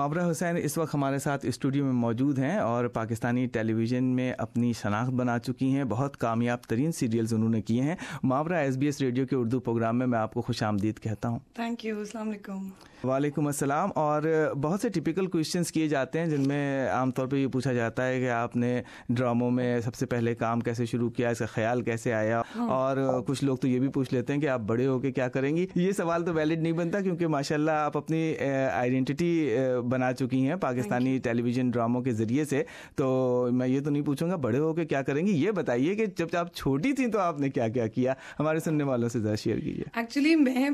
मावरा हुसैन इस वक्त हमारे साथ स्टूडियो में मौजूद हैं और पाकिस्तानी टेलीविज़न में अपनी शनाख्त बना चुकी हैं। बहुत कामयाब तरीन सीरियल्स उन्होंने किए हैं। मावरा SBS रेडियो के उर्दू प्रोग्राम में मैं आपको खुशामदीद कहता हूँ। Thank you. अस्सलाम वालेकुम। वालेकुम अस्सलाम। और बहुत से टिपिकल क्वेश्चंस किए जाते हैं जिनमें आमतौर पे ये पूछा जाता है कि आपने ड्रामों में सबसे पहले काम कैसे शुरू किया, इसका ख्याल कैसे आया। और कुछ लोग तो ये भी पूछ लेते हैं कि आप बड़े होके क्या करेंगी। ये सवाल तो वैलिड नहीं बनता क्योंकि माशाल्लाह आप अपनी आइडेंटिटी बना चुकी हैं पाकिस्तानी टेलीविज़न ड्रामों के ज़रिए से। तो मैं ये तो नहीं पूछूंगा बड़े होके क्या करेंगी, ये बताइए कि जब आप छोटी थी तो आपने क्या क्या किया, हमारे सुनने वालों से ज़रा शेयर कीजिए। एक्चुअली मैं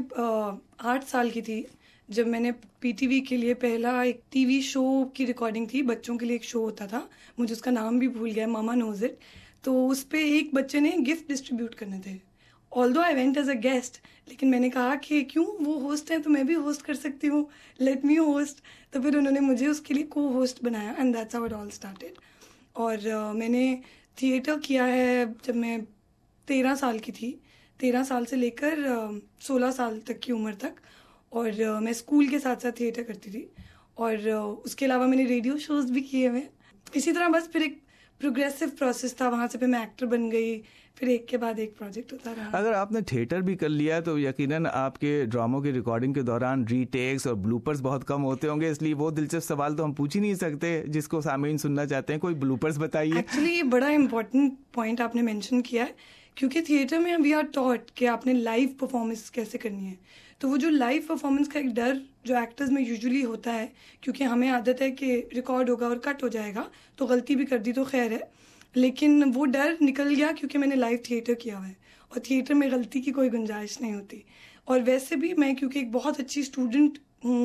8 साल की थी जब मैंने PTV के लिए पहला एक TV शो की रिकॉर्डिंग थी। बच्चों के लिए एक शो होता था, मुझे उसका नाम भी भूल गया, मामा नोज इट। तो उस पर एक बच्चे ने गिफ्ट डिस्ट्रीब्यूट करने थे। Although I went as a guest, लेकिन मैंने कहा कि क्यों, वो होस्ट हैं तो मैं भी होस्ट कर सकती हूँ, लेट मी होस्ट। तो फिर उन्होंने मुझे उसके लिए को होस्ट बनाया and that's how it all started. और मैंने थिएटर किया है जब मैं 13 साल की थी। 13 साल से लेकर 16 साल तक की उम्र तक। और मैं स्कूल के साथ साथ थिएटर करती थी। और उसके अलावा मैंने रेडियो शोज़ भी किए हुए। इसी तरह बस फिर एक प्रोग्रेसिव प्रोसेस था, वहाँ से फिर मैं एक्टर बन गई, फिर एक के बाद एक प्रोजेक्ट होता रहा। अगर आपने थिएटर भी कर लिया तो यकीनन आपके ड्रामों की रिकॉर्डिंग के दौरान रीटेक्स और ब्लूपर्स बहुत कम होते होंगे, इसलिए वो दिलचस्प सवाल तो हम पूछ ही नहीं सकते जिसको सामीन सुनना चाहते हैं। कोई ब्लूपर्स बताइए। एक्चुअली ये बड़ा इंपॉर्टेंट पॉइंट आपने मेंशन किया है, क्योंकि थिएटर में वी आर टॉट कि आपने लाइव परफॉर्मेंस कैसे करनी है। तो वो जो लाइव परफॉर्मेंस का एक डर जो एक्टर्स में यूजुअली होता है, क्योंकि हमें आदत है कि रिकॉर्ड होगा और कट हो जाएगा, तो गलती भी कर दी तो खैर है, लेकिन वो डर निकल गया क्योंकि मैंने लाइव थिएटर किया हुआ है और थिएटर में गलती की कोई गुंजाइश नहीं होती। और वैसे भी मैं क्योंकि एक बहुत अच्छी स्टूडेंट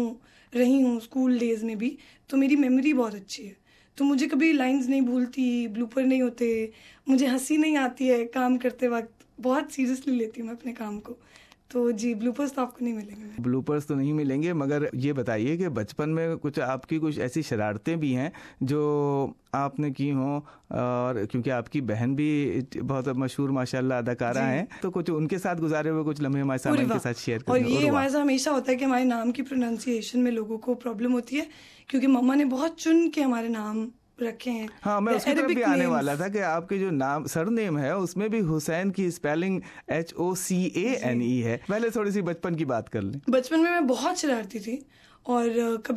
रही हूँ स्कूल डेज में भी, तो मेरी मेमोरी बहुत अच्छी है। तो मुझे कभी लाइंस नहीं भूलती, ब्लूपर नहीं होते, मुझे हंसी नहीं आती है काम करते वक्त, बहुत सीरियसली लेती हूँ मैं अपने काम को। तो जी, ब्लूपर्स तो आपको नहीं मिलेंगे। ब्लूपर्स तो नहीं मिलेंगे, मगर ये बताइए कि बचपन में कुछ आपकी कुछ ऐसी शरारतें भी हैं जो आपने की हों, और क्योंकि आपकी बहन भी बहुत मशहूर माशाल्लाह अदाकारा हैं, तो कुछ उनके साथ गुजारे हुए कुछ लम्हे हमारे सामने के साथ शेयर करें। और ये हमारे साथ हमेशा होता है कि हमारे नाम की प्रोनाउंसिएशन में लोगों को प्रॉब्लम होती है, क्योंकि मम्मा ने बहुत चुन के हमारे नाम रखे हैं। हाँ, मैं उसकी तरफ भी आने वाला था कि आपके जो नाम सरनेम है उसमें भी हुसैन की स्पेलिंग HOCANE है। पहले थोड़ी सी बचपन की बात कर लें। बचपन में मैं बहुत शरारती थी और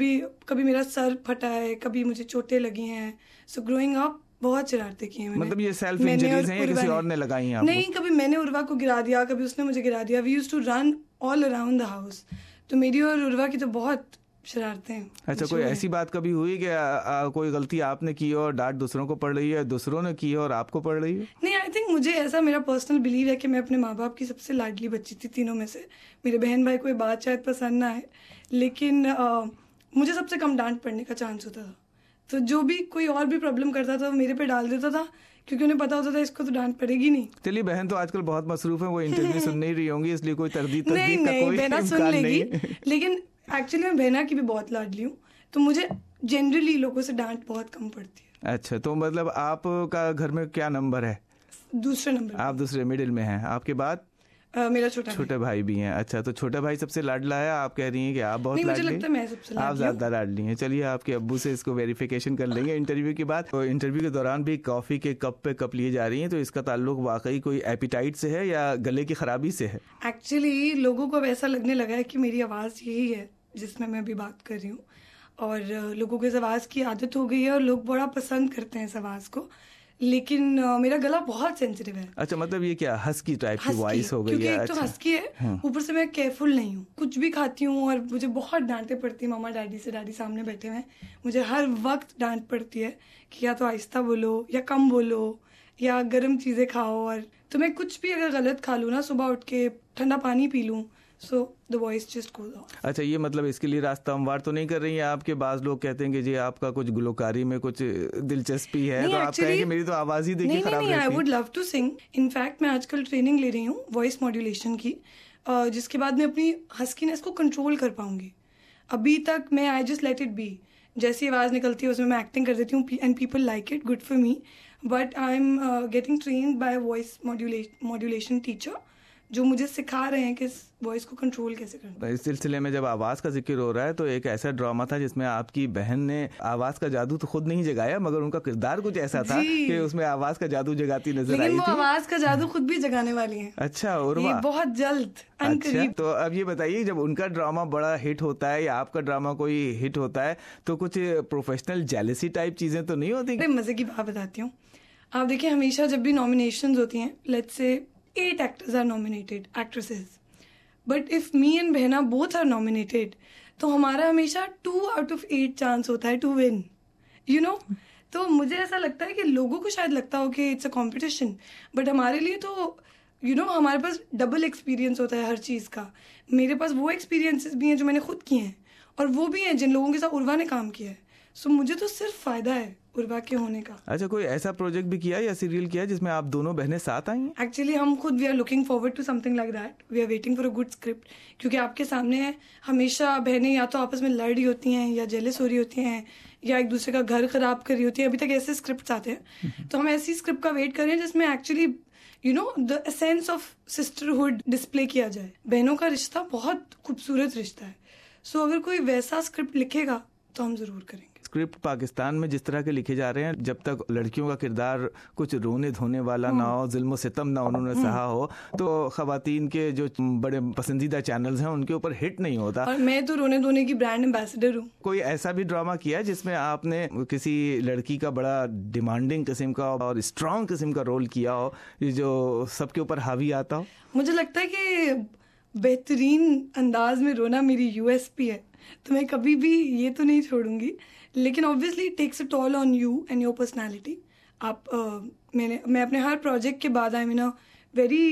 कभी मेरा सर फटा है, कभी मुझे चोटें लगी हैं। सो ग्रोइंग अप बहुत शरारतें की हैं मैंने। मतलब ये सेल्फ इंजरीज हैं या किसी और ने लगाई हैं आपको? नहीं, कभी मैंने उर्वा को गिरा दिया, कभी उसने मुझे गिरा दिया। We used to run all around the house. तो मेरी और उर्वा की तो बहुत शरारतें हैं। अच्छा, कोई ऐसी बात कभी हुई कि कोई गलती आपने की और डांट दूसरों को पड़ रही है, दूसरों ने की और आपको पड़ रही है? नहीं, आई थिंक मुझे ऐसा मेरा पर्सनल बिलीव है कि मैं अपने माँ बाप की सबसे लाडली बच्ची थी तीनों में से। मेरे बहन भाई कोई बात शायद पसंद ना आए, लेकिन मुझे सबसे कम डांट पड़ने का चांस होता था। तो जो भी कोई और भी प्रॉब्लम करता था मेरे पे डाल देता था, क्योंकि उन्हें पता होता था इसको तो डांट पड़ेगी नहीं। चलिए, बहन तो आजकल बहुत मसरूफ है, वो इंटरव्यू सुन नहीं रही होंगी, इसलिए कोई तरदीद का कोई बहना सुन लेगी, लेकिन एक्चुअली मैं बहना की भी बहुत लाडली हूँ, तो मुझे जनरली लोगों से डांट बहुत कम पड़ती है। अच्छा, तो मतलब आपका घर में क्या नंबर है? दूसरे नंबर। आप दूसरे, मिडिल में हैं। आपके बाद मेरा छोटा भाई भी हैं। अच्छा, तो छोटा भाई सबसे लाडला है, आप कह रही हैं कि आप बहुत लाडली? मुझे लगता है मैं सबसे लाडली, आप ज्यादा लाडली हैं। चलिए, आपके अब्बू से इसको वेरिफिकेशन कर लेंगे इंटरव्यू के बाद। तो इंटरव्यू के दौरान भी कॉफी के कप पे कप लिए जा रही हैं, तो इसका ताल्लुक वाकई कोई एपिटाइट से है या गले की खराबी से है? एक्चुअली लोगों को ऐसा लगने लगा है कि मेरी आवाज यही है जिसमें मैं अभी बात कर रही हूँ, और लोगों को इस आवाज की आदत हो गई है और लोग बड़ा पसंद करते हैं इस आवाज को, लेकिन मेरा गला बहुत सेंसिटिव है। अच्छा, मतलब ये क्या हस्की टाइप की वॉइस हो गई है? क्योंकि एक तो हस्की है, ऊपर से मैं केयरफुल नहीं हूँ, कुछ भी खाती हूँ और मुझे बहुत डांटे पड़ती है मम्मा डैडी से। डैडी सामने बैठे हुए हैं, मुझे हर वक्त डांट पड़ती है कि या तो आहिस्ता बोलो या कम बोलो या गर्म चीजें खाओ। और तो मैं कुछ भी अगर गलत खा लूँ ना, सुबह उठ के ठंडा पानी पी लूँ, so the voice just goes off. अच्छा, ये मतलब इसके लिए रास्ता हमवार तो नहीं कर रही हैं आपके? बाज लोग कहते हैं कि जी आपका कुछ गुलकारी में कुछ दिलचस्पी है, तो आप कहें कि मेरी तो आवाज ही देखिए खराब रहती है। I would love to sing. In fact मैं आजकल ट्रेनिंग ले रही हूँ वॉइस मॉड्यूलेशन की, जिसके बाद मैं अपनी हस्कीनेस को कंट्रोल कर पाऊंगी। अभी तक मैं I just let it be, जैसी आवाज निकलती है उसमें मैं एक्टिंग कर देती हूँ and people like it, good for me. But I am getting trained by voice modulation teacher जो मुझे सिखा रहे हैं कि इस वॉइस को कंट्रोल कैसे करना। इस सिलसिले में जब आवाज का जिक्र हो रहा है तो एक ऐसा ड्रामा था जिसमें आपकी बहन ने आवाज का जादू तो खुद नहीं जगाया, मगर उनका किरदार कुछ ऐसा था कि उसमें आवाज का जादू जगाती नजर आई थी। लेकिन वो आवाज का जादू खुद भी जगाने वाली है। अच्छा, उर्वा, बहुत जल्द। अच्छा, तो अब ये बताइए, जब उनका ड्रामा बड़ा हिट होता है या आपका ड्रामा कोई हिट होता है तो कुछ प्रोफेशनल जेलसी टाइप चीजें तो नहीं होती? मजे की बात बताती हूँ। आप देखिए, हमेशा जब भी नॉमिनेशंस होती हैं, let's say 8 actors are nominated, actresses, but if me and बहना both are nominated, तो हमारा हमेशा 2 out of 8 चांस होता है to win, you know? तो मुझे ऐसा लगता है कि लोगों को शायद लगता हो कि इट्स अ कॉम्पिटिशन, बट हमारे लिए तो हमारे पास डबल एक्सपीरियंस होता है हर चीज़ का। मेरे पास वो एक्सपीरियंसेस भी हैं जो मैंने खुद किए हैं, और वो भी हैं जिन लोगों के साथ उर्वा ने काम किया है। सो मुझे तो सिर्फ फायदा है उर्वा के होने का। अच्छा, कोई ऐसा प्रोजेक्ट भी किया या सीरियल किया जिसमें आप दोनों बहनें साथ आई हैं? एक्चुअली हम खुद we are looking forward to something like that. We are waiting for a good script, क्योंकि आपके सामने है हमेशा बहनें या तो आपस में लड़ रही होती हैं, या जेलस हो रही होती हैं, या एक दूसरे का घर खराब कर रही होती है। अभी तक ऐसे स्क्रिप्ट आते हैं, तो हम ऐसी स्क्रिप्ट का वेट कर रहे हैं जिसमें actually the essence of sisterhood display किया जाए। बहनों का रिश्ता बहुत खूबसूरत रिश्ता है। सो अगर कोई वैसा स्क्रिप्ट लिखेगा तो हम जरूर करेंगे। स्क्रिप्ट पाकिस्तान में जिस तरह के लिखे जा रहे हैं, जब तक लड़कियों का किरदार कुछ रोने धोने वाला ना हो, जुल्म सितम ना उन्होंने सहा हो, तो खवातीन के जो बड़े पसंदीदा चैनल्स हैं उनके ऊपर हिट नहीं होता। और मैं तो रोने धोने की ब्रांड एम्बेसडर हूँ। कोई ऐसा भी ड्रामा किया है जिसमें आपने किसी लड़की का बड़ा डिमांडिंग किस्म का और स्ट्रॉन्ग किस्म का रोल किया हो जो सबके ऊपर हावी आता हो? मुझे लगता है कि बेहतरीन अंदाज में रोना मेरी यूएसपी है, तो मैं कभी भी ये तो नहीं छोड़ूंगी। लेकिन obviously it takes a toll on you and your personality. आप मैं अपने हर प्रोजेक्ट के बाद I mean a very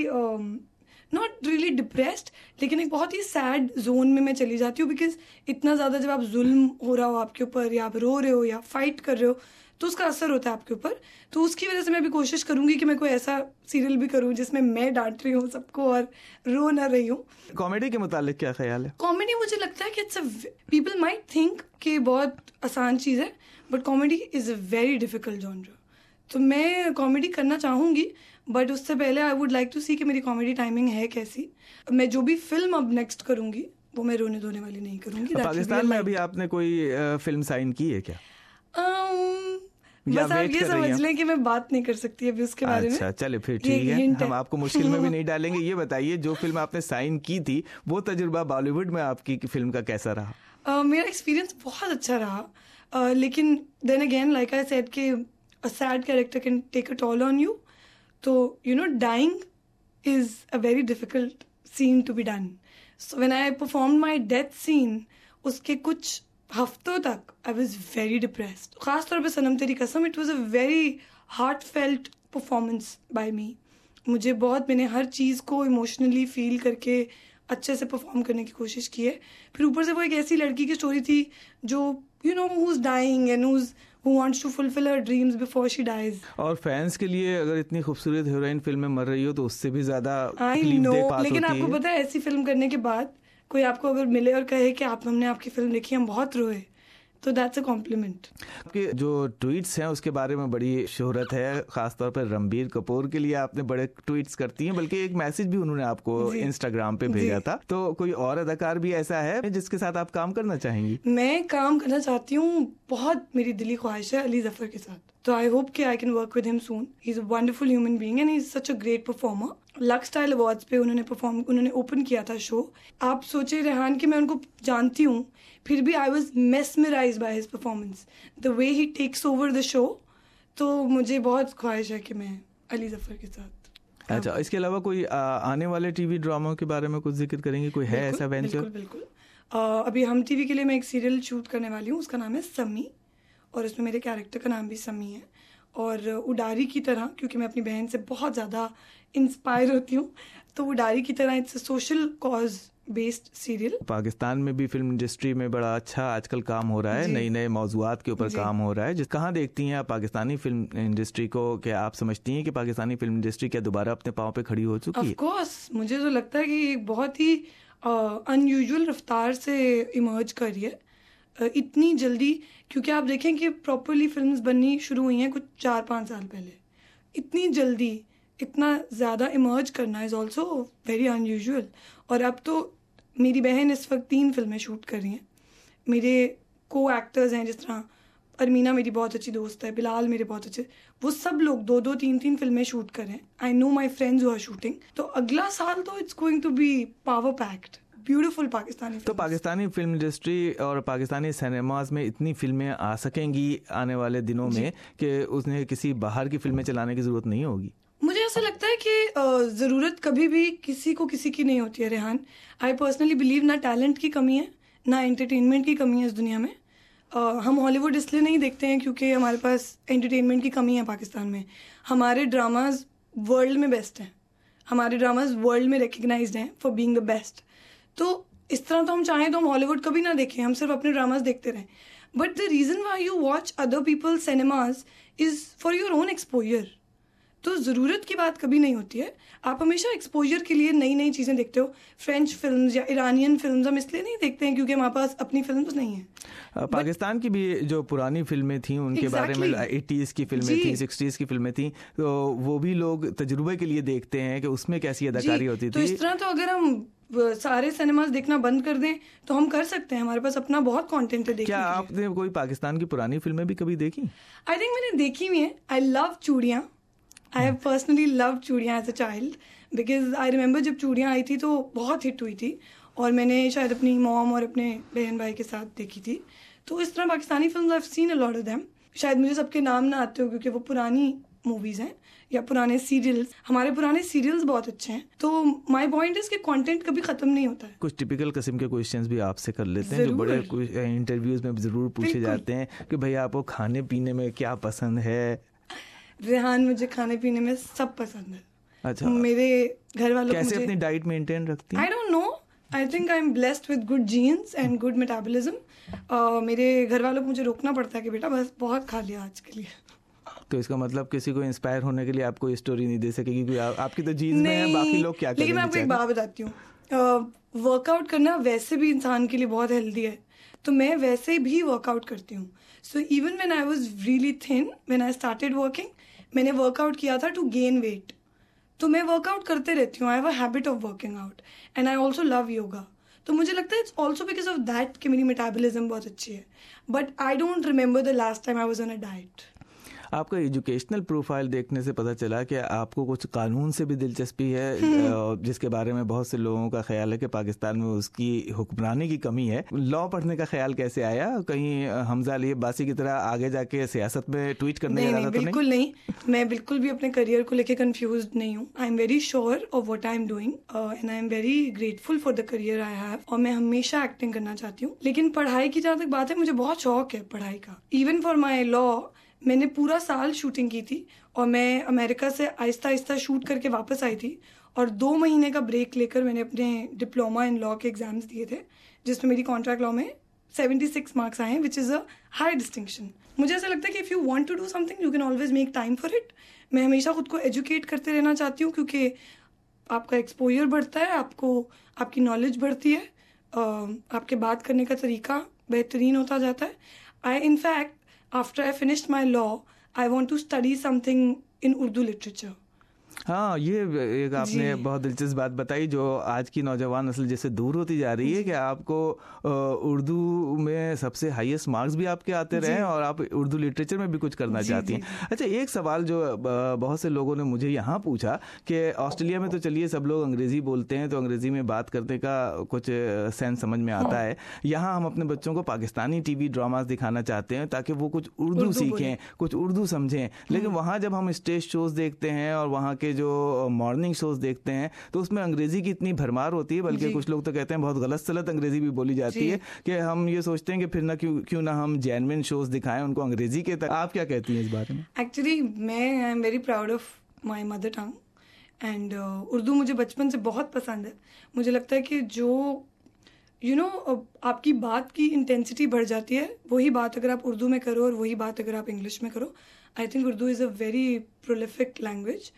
not really depressed, लेकिन एक बहुत ही सैड जोन में मैं चली जाती हूँ, बिकॉज इतना ज़्यादा जब आप जुल्म हो रहा हो आपके ऊपर, या आप रो रहे हो या फाइट कर रहे हो, तो उसका असर होता है आपके ऊपर। तो उसकी वजह से मैं भी कोशिश करूंगी कि मैं कोई ऐसा सीरियल भी करूं जिसमें मैं डांट रही हूँ सबको और रो ना रही हूँ। कॉमेडी के मुतालिक क्या ख्याल है? कॉमेडी मुझे लगता है कि पीपल माइट थिंक कि बहुत आसान चीज़ है, but comedy is a very difficult genre. तो मैं कॉमेडी करना चाहूँगी, बट उससे पहले I would like to see कि मेरी कॉमेडी टाइमिंग है कैसी। मैं जो भी फिल्म अब नेक्स्ट करूँगी वो मैं रोने धोने वाली नहीं करूँगी। पाकिस्तान में अभी आपने कोई फिल्म साइन की है क्या? बस आप ये समझ लें कि मैं बात नहीं कर सकती अभी उसके बारे में। अच्छा, चले फिर ठीक है, हम आपको मुश्किल में भी नहीं डालेंगे। ये बताइए, जो फिल्म आपने साइन की थी वो तजुर्बा बॉलीवुड में आपकी फिल्म का कैसा रहा? मेरा एक्सपीरियंस बहुत अच्छा रहा, लेकिन then again like I said कि a sad character can take a toll on you. तो dying is a very difficult scene to be done. So when I performed my death scene, उसके कुछ हफ्तों तक आई वॉज वेरी डिप्रेस्ड। खासतौर पे Sanam Teri Kasam, it was a very heartfelt performance by me. मैंने हर चीज़ को इमोशनली फील करके अच्छे से परफॉर्म करने की कोशिश की है। फिर ऊपर से वो एक ऐसी लड़की की स्टोरी थी जो who's dying and who wants to fulfill her dreams before she dies। और फैंस के लिए अगर इतनी खूबसूरत हीरोइन फिल्म में मर रही हो तो उससे भी ज्यादा तकलीफ दे बात होती है। लेकिन आपको पता है, ऐसी फिल्म करने के बाद कोई आपको अगर मिले और कहे कि हमने आपकी फिल्म देखी, हम बहुत रोए, तो दैट्स अ कॉम्प्लीमेंट। आपके जो ट्वीट्स हैं उसके बारे में बड़ी शोहरत है, खासतौर पर रणबीर कपूर के लिए आपने बड़े ट्वीट्स करती हैं, बल्कि एक मैसेज भी उन्होंने आपको इंस्टाग्राम पे भेजा था। तो कोई और अदाकार भी ऐसा है जिसके साथ आप काम करना चाहेंगी? मैं काम करना चाहती हूँ, बहुत मेरी दिली ख्वाहिश है अली जफर के साथ। तो आई होप कि I can work with him soon. He is a wonderful human being and he is such a great performer. Lux style awards पे उन्होंने ओपन किया था शो। आप सोचे रेहान कि मैं उनको जानती हूँ, फिर भी I was mesmerised by his performance, the way he takes over the show. तो मुझे बहुत ख्वाहिश है कि मैं अली जफर के साथ। अच्छा, इसके अलावा कोई आने वाले टीवी ड्रामा के बारे में कुछ जिक्र करेंगे? कोई है ऐसा वेंचर? बिल्कुल। अभी हम टीवी के लिए मैं एक सीरियल शूट करने वाली हूँ, उसका नाम है समी, और उसमें मेरे कैरेक्टर का नाम भी समी है। और उडारी की तरह, क्योंकि मैं अपनी बहन से बहुत ज़्यादा इंस्पायर होती हूँ, तो उडारी की तरह it's a social cause based serial. Pakistan में भी फिल्म इंडस्ट्री में बड़ा अच्छा आजकल काम हो रहा है, नए मौजुआत के ऊपर काम हो रहा है। कहाँ देखती हैं आप पाकिस्तानी फिल्म इंडस्ट्री को? क्या आप समझती हैं कि पाकिस्तानी फिल्म इंडस्ट्री क्या दोबारा अपने पाँव पे खड़ी हो चुकी है? ऑफ कोर्स, मुझे तो लगता है कि एक बहुत ही अनयूजुअल रफ्तार से इमर्ज कर रही है इतनी जल्दी। क्योंकि आप देखें कि प्रॉपरली फिल्म्स बननी शुरू हुई हैं कुछ 4-5 साल पहले, इतनी जल्दी इतना ज़्यादा इमर्ज करना इज़ ऑल्सो वेरी अनयूजुअल। और अब तो मेरी बहन इस वक्त 3 फिल्में शूट कर रही हैं। मेरे को एक्टर्स हैं, जिस तरह अरमीना मेरी बहुत अच्छी दोस्त है, बिलाल मेरे बहुत अच्छे, वो सब लोग 2-2 3-3 फिल्में शूट कर रहे हैं। I know my friends who are shooting. तो अगला साल तो it's going to be power packed, beautiful Pakistani. तो पाकिस्तानी फिल्म इंडस्ट्री और पाकिस्तानी सिनेमाज में इतनी फिल्में आ सकेंगी आने वाले दिनों में कि उसने किसी बाहर की फिल्में चलाने की ज़रूरत नहीं होगी? मुझे ऐसा लगता है कि ज़रूरत कभी भी किसी को किसी की नहीं होती है रेहान। आई पर्सनली बिलीव ना टैलेंट की कमी है ना एंटरटेनमेंट की कमी है इस दुनिया में। हम हॉलीवुड इसलिए नहीं देखते हैं क्योंकि हमारे पास एंटरटेनमेंट की कमी है पाकिस्तान में। हमारे ड्रामाज वर्ल्ड में बेस्ट हैं, हमारे ड्रामाज वर्ल्ड में रिकग्नाइज्ड हैं फॉर बीइंग द बेस्ट। तो इस तरह तो हम चाहें तो हम हॉलीवुड कभी ना देखें, हम सिर्फ अपने ड्रामाज देखते रहें। But the reason why you watch other peoples cinemas is for your own exposure. तो ज़रूरत की बात कभी नहीं होती है। आप हमेशा एक्सपोजर के लिए नई नई चीज़ें देखते हो। फ्रेंच फिल्म्स या ईरानियन फिल्म्स हम इसलिए नहीं देखते हैं क्योंकि हमारे पास अपनी फिल्म्स नहीं है। पाकिस्तान की भी जो पुरानी फिल्में थी उनके बारे में 80s की फिल्में थी, 60s की फिल्में थी, तो वो भी लोग तजुर्बे के लिए देखते हैं कि उसमें कैसी अदाकारी होती थी। तो इस तरह तो अगर हम सारे सिनेमाज देखना बंद कर दें तो हम कर सकते हैं, हमारे पास अपना बहुत कंटेंट है देखने क्या आपने कोई पाकिस्तान की पुरानी फिल्में भी कभी देखी? आई थिंक मैंने देखी हुई है। आई लव चूड़ियाँ। आई हैव पर्सनली लव चूड़ियाँ as a child because I remember जब चूड़ियाँ आई थी तो बहुत हिट हुई थी और मैंने शायद अपनी मॉम और अपने बहन भाई के साथ देखी थी। तो इस तरह Pakistani film I have seen a lot of them. शायद मुझे सबके नाम ना आते हो क्योंकि वो पुरानी मूवीज़ हैं या पुराने सीरियल्स। हमारे पुराने सीरियल्स बहुत अच्छे हैं। तो माय पॉइंट इज कि कंटेंट कभी खत्म नहीं होता है। कुछ टिपिकल किस्म के क्वेश्चंस भी आपसे कर लेते हैं जो बड़े इंटरव्यूज में जरूर पूछे जाते हैं कि भैया आपको खाने पीने में क्या पसंद है? रेहान, मुझे खाने पीने में सब पसंद है। अच्छा, मेरे घर वालों कैसे अपनी डाइट मेंटेन रखती हैं? I don't know, I think I am blessed with good genes and good metabolism. मेरे घर वालों को मुझे रोकना पड़ता है कि बेटा बस बहुत खा लिया आज के लिए। तो इसका मतलब किसी को इंस्पायर होने के लिए आप कोई स्टोरी नहीं दे सकेगी क्योंकि आपकी तो जीन्स में है, बाकी लोग क्या करेंगे? लेकिन मैं आपको एक बात बताती हूँ, वर्कआउट करना वैसे भी इंसान के लिए बहुत हेल्दी है, तो मैं वैसे भी वर्कआउट करती हूँ। So even when I was really thin, when I started working, मैंने वर्कआउट किया था टू गेन वेट। तो मैं वर्कआउट करते रहती हूँ। I have a habit of working out and I also love yoga. तो मुझे लगता है it's also because of that कि मेरी मेटाबॉलिज्म बहुत अच्छी है। But I don't remember the last time I was on a diet. आपका एजुकेशनल प्रोफाइल देखने से पता चला कि आपको कुछ कानून से भी दिलचस्पी है, जिसके बारे में बहुत से लोगों का ख्याल है कि पाकिस्तान में उसकी हुक्मरानी की कमी है। लॉ पढ़ने का ख्याल कैसे आया? कहीं हमजा अली अब्बासी की तरह आगे जाके सियासत में ट्वीट करने का इरादा तो नहीं? बिल्कुल नहीं। मैं बिल्कुल भी अपने करियर को लेकर कंफ्यूज नहीं हूँ। I am very sure of what I am doing and I am very grateful for the career I have. और मैं हमेशा एक्टिंग करना चाहती हूँ। लेकिन पढ़ाई की जहाँ तक बात है, मुझे बहुत शौक है पढ़ाई का। इवन फॉर माई लॉ मैंने पूरा साल शूटिंग की थी और मैं अमेरिका से आहिस्ता आहिस्ता शूट करके वापस आई थी और 2 महीने का ब्रेक लेकर मैंने अपने डिप्लोमा इन लॉ के एग्जाम्स दिए थे, जिसमें मेरी कॉन्ट्रैक्ट लॉ में 76 मार्क्स आए हैं, which is a high distinction. मुझे ऐसा लगता है कि if you want to do something you can always make time for it. मैं हमेशा खुद को एजुकेट करते रहना चाहती हूँ क्योंकि आपका एक्सपोजर बढ़ता है, आपको आपकी नॉलेज बढ़ती है, आपके बात करने का तरीका बेहतरीन होता जाता है। I in fact after I finished my law, I want to study something in Urdu literature. हाँ, ये एक आपने बहुत दिलचस्प बात बताई जो आज की नौजवान नस्ल जैसे दूर होती जा रही है कि आपको उर्दू में सबसे हाईएस्ट मार्क्स भी आपके आते रहे और आप उर्दू लिटरेचर में भी कुछ करना चाहती हैं। अच्छा, एक सवाल जो बहुत से लोगों ने मुझे यहाँ पूछा कि ऑस्ट्रेलिया में तो चलिए सब लोग अंग्रेजी बोलते हैं तो अंग्रेजी में बात करने का कुछ सेंस समझ में आता है। यहाँ हम अपने बच्चों को पाकिस्तानी टीवी ड्रामास दिखाना चाहते हैं ताकि वो कुछ उर्दू सीखें, कुछ उर्दू समझें। लेकिन वहाँ जब हम स्टेज शोज देखते हैं और वहाँ के जो मॉर्निंग शोज देखते हैं तो उसमें अंग्रेजी की इतनी भरमार होती है, बल्कि कुछ लोग तो कहते हैं बहुत गलत सलत अंग्रेजी भी बोली जाती है कि हम ये सोचते हैं कि फिर ना क्यों ना हम जेन्युइन शोज दिखाएं उनको अंग्रेजी के तरह। आप क्या कहती हैं इस बारे में? एक्चुअली मैं I am very proud of my mother tongue and Urdu मुझे बचपन से बहुत पसंद है। मुझे लगता है कि जो आपकी बात की इंटेंसिटी बढ़ जाती है, वही बात अगर आप उर्दू में करो और वही बात अगर आप इंग्लिश में करो। I think Urdu is a very prolific language.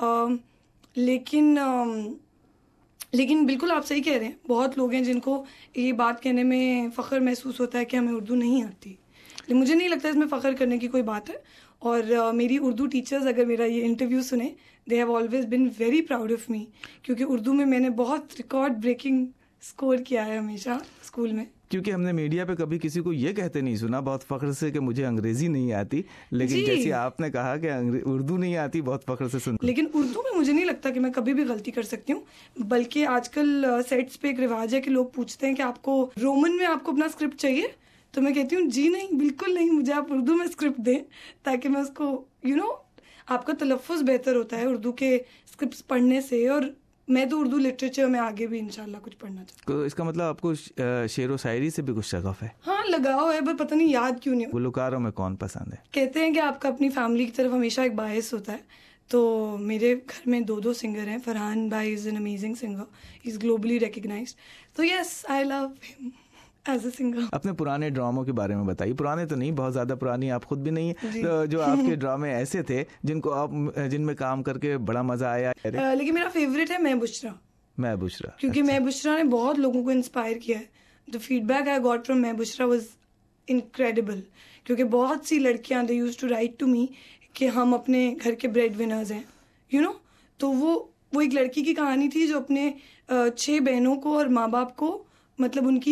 लेकिन बिल्कुल आप सही कह रहे हैं, बहुत लोग हैं जिनको ये बात कहने में फ़ख्र महसूस होता है कि हमें उर्दू नहीं आती। लेकिन मुझे नहीं लगता इसमें फ़ख्र करने की कोई बात है। और मेरी उर्दू टीचर्स अगर मेरा ये इंटरव्यू सुने, they have always been very proud of me, क्योंकि उर्दू में मैंने बहुत रिकॉर्ड ब्रेकिंग स्कोर किया है हमेशा स्कूल में। क्योंकि हमने मीडिया पे कभी किसी को ये कहते नहीं सुना बहुत फख्र से कि मुझे अंग्रेजी नहीं आती, लेकिन जैसे आपने कहा कि उर्दू नहीं आती, बहुत फख्र से सुन। लेकिन उर्दू में मुझे नहीं लगता कि मैं कभी भी गलती कर सकती हूँ, बल्कि आजकल सेट्स पे एक रिवाज है कि लोग पूछते हैं कि आपको रोमन में आपको अपना स्क्रिप्ट चाहिए, तो मैं कहती हूँ जी नहीं, बिल्कुल नहीं, मुझे आप उर्दू में स्क्रिप्ट दें ताकि मैं उसको आपका तलफ़्फ़ुज़ बेहतर होता है उर्दू के स्क्रिप्ट पढ़ने से, और मैं तो उर्दू लिटरेचर में आगे भी इंशाल्लाह कुछ पढ़ना चाहती हूँ। तो इसका मतलब आपको शेर व शायरी से भी कुछ शगफ है? हाँ, लगाव है, पर पता नहीं याद क्यों नहीं। गुलकारों में कौन पसंद है? कहते हैं कि आपका अपनी फैमिली की तरफ हमेशा एक बायस होता है, तो मेरे घर में 2 सिंगर हैं। फरहान भाई is an amazing singer, he is globally recognised, so yes I love him as a singer. अपने पुराने ड्रामों के बारे में बताइए। पुराने तो नहीं, बहुत ज़्यादा पुरानी आप खुद भी नहीं है, तो जो आपके ड्रामे ऐसे थे जिनमें काम करके बड़ा मज़ा आया। लेकिन मेरा फेवरेट है मैं बुशरा, क्योंकि अच्छा। मैं बुशरा ने बहुत लोगों को इंस्पायर किया है। The feedback I got from मैं बुशरा वाज इनक्रेडिबल, क्योंकि बहुत सी लड़कियां they used to write to me कि हम अपने घर के ब्रेड विनर्स हैं, तो वो एक लड़की की कहानी थी जो अपने 6 बहनों को और माँ बाप को मतलब उनकी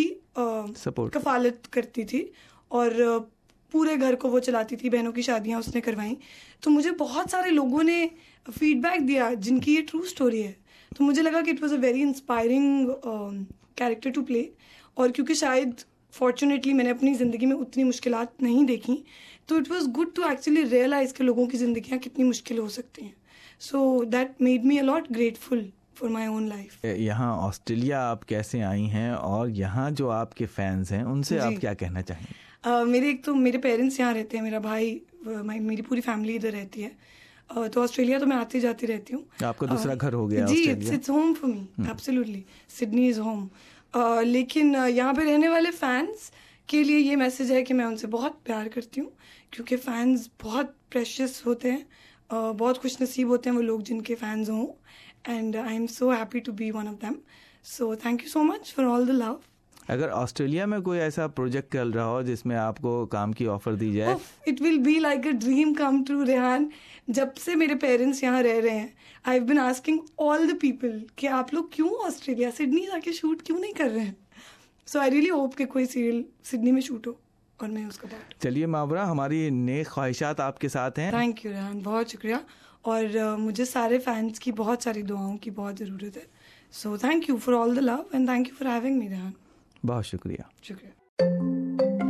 कफालत करती थी, और पूरे घर को वो चलाती थी। बहनों की शादियां उसने करवाई, तो मुझे बहुत सारे लोगों ने फीडबैक दिया जिनकी ये ट्रू स्टोरी है, तो मुझे लगा कि it was a very inspiring character to play. और क्योंकि शायद फॉर्चुनेटली मैंने अपनी ज़िंदगी में उतनी मुश्किलात नहीं देखी, तो it was good to actually realise कि लोगों की ज़िंदगियाँ कितनी मुश्किल हो सकती हैं। So that made me a lot grateful for my own life. यहाँ ऑस्ट्रेलिया आप कैसे आई हैं, और यहाँ जो आपके फैंस हैं उनसे आप क्या कहना चाहेंगे? मेरे पेरेंट्स यहाँ रहते हैं, मेरा भाई, मेरी पूरी फैमिली इधर रहती है, तो ऑस्ट्रेलिया तो मैं आती जाती रहती हूँ। आपका दूसरा घर हो गया जी, it's home for me, absolutely, Sydney is home. लेकिन यहाँ पे रहने वाले फैंस के लिए ये मैसेज है कि मैं उनसे बहुत प्यार करती हूँ, क्योंकि फैंस बहुत प्रेशियस होते हैं, बहुत खुश नसीब होते हैं वो लोग जिनके फैंस हों, and I am so happy to be one of them. So thank you so much for all the love. अगर ऑस्ट्रेलिया में कोई ऐसा प्रोजेक्ट चल रहा हो जिसमें आपको काम की ऑफर दी जाए, it will be like a dream come true. Rehan, जब से मेरे पेरेंट्स यहाँ रह रहे हैं, I have been asking all the people कि आप लोग क्यों ऑस्ट्रेलिया, सिडनी जाके शूट क्यों नहीं कर रहे हैं। सो आई रियली होप कि कोई सीरियल सिडनी में शूट हो और मैं उसका पार्ट। चलिए मावरा, हमारी नेक ख्वाहिशात आपके साथ हैं। थैंक यू रेहान, बहुत शुक्रिया, और मुझे सारे फैंस की बहुत सारी दुआओं की बहुत ज़रूरत है। So thank you for all the love and thank you for having me Rehan. बहुत शुक्रिया। शुक्रिया।